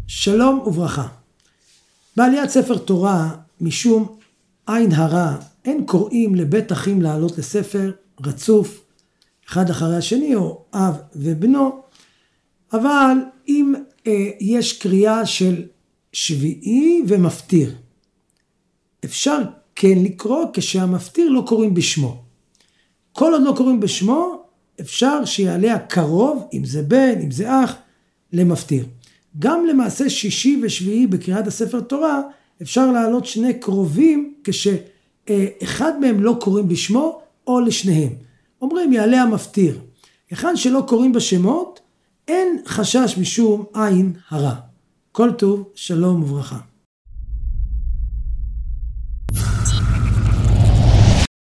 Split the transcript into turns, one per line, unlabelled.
שלום וברכה. בעליית ספר תורה, משום עין הרע, אין קוראים לבית אחים לעלות לספר רצוף, אחד אחרי השני, או אב ובנו, אבל אם יש קריאה של שביעי ומפטיר, אפשר כן לקרוא כשהמפטיר לא קוראים בשמו. כל עוד לא קוראים בשמו, אפשר שיעלה הקרוב, אם זה בן, אם זה אח, למפטיר. גם למעשה שישי ושביעי בקריאת הספר תורה, אפשר להעלות שני קרובים כשאחד מהם לא קוראים בשמו או לשניהם. אומרים יעלה המפטיר. אחד שלא קוראים בשמות, אין חשש משום עין הרע. כל טוב, שלום וברכה.